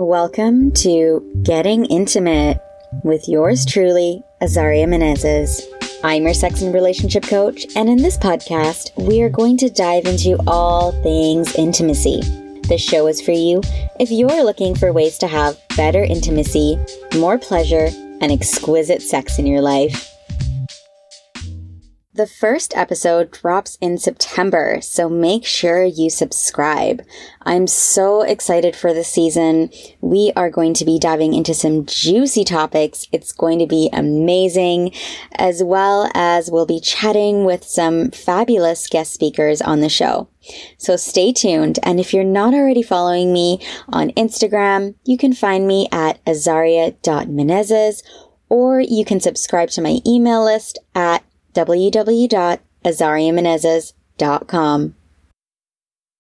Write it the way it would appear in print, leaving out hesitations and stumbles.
Welcome to Getting Intimate with yours truly, Azaria Menezes. I'm your sex and relationship coach, and in this podcast, we are going to dive into all things intimacy. This show is for you if you're looking for ways to have better intimacy, more pleasure, and exquisite sex in your life. The first episode drops in September, so make sure you subscribe. I'm so excited for this season. We are going to be diving into some juicy topics. It's going to be amazing, as well as we'll be chatting with some fabulous guest speakers on the show. So stay tuned, and if you're not already following me on Instagram, you can find me at azaria.menezes, or you can subscribe to my email list at www.azariamenezes.com.